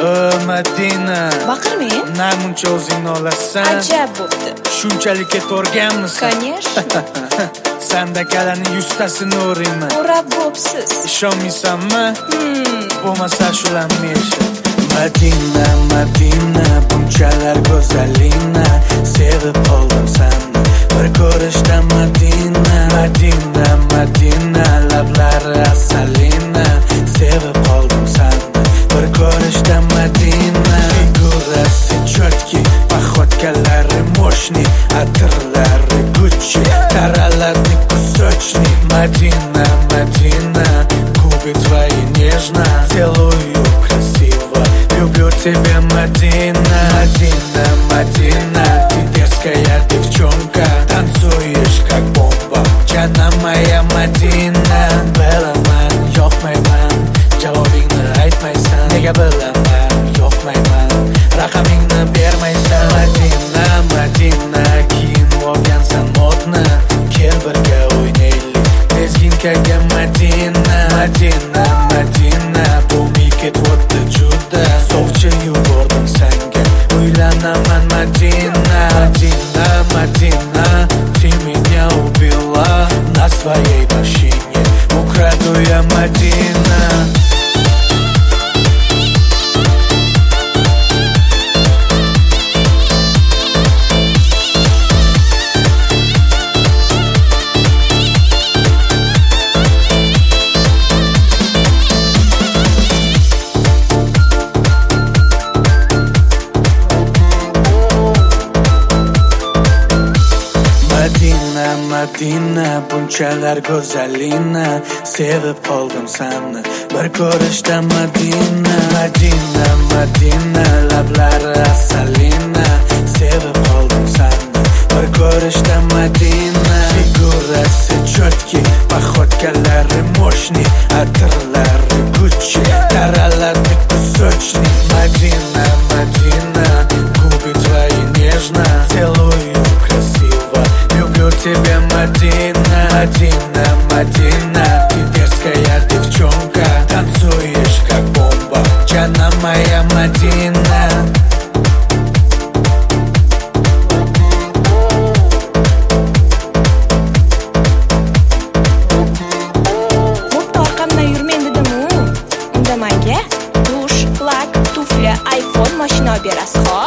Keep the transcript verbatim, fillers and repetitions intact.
Madina, baqirmang. namuncha o'zingni olasan. Ajab bo'pti. Shunchalik ketorganmisan? Конечно. Sandakalarning yuztasini o'rayman. O'rab bo'psiz. Ishonmaysanmi? Hmm. Bo'lmasa shularni eshit. Madina, Madina, bunchalar go'zalina, sevib qoldim seni bir ko'rishda. Madina, Madina, Madina, lablari asalina, sevib qoldim seni bir ko'rishda. Madina, figurasi chotki, paxotkalari moshni, atirlari Gucci, taraladi кусочни. Madina, Madina, губы твои нежно, целую красиво, люблю тебя, Madina. Madina, Madina, ты дерзкая девчонка, танцуешь как бомба, canım моя Madina. Bilaman, yoqmayman, javobingni aytmaysan, nega bilaman, yoqmayman, raqamingni bermaysan. Madina, Madina, kiyinib olgansan modni, kel birga o'ynaylik tezginkaga. Madina, Madina, Madina, bu ketvotti juda, so'qchi yubordim senga, uylanaman. Madina, Madina, Madina, ты меня убила на своей машине, украду я. Madina. Madina, Madina, bunchalar go'zalina, sevib qoldim seni bir ko'rishda. Madina, Madina, Madina, lablari asalina, sevib qoldim seni bir ko'rishda. Madina, figurasi chotki, paxotkalari moshni, atirlari Gucci, taraladi кусочни. Madina, Madina, губы твои нежно, целую красиво, люблю тебя, Madina. Madina, Madina, ты дерзкая девчонка, танцуешь как бомба, canım моя Madina. Bo'pti, orqamdan yurmang dedim-u. Unda menga dush, lak, tufli, iPhone, mashina olib berasiz, xo'p?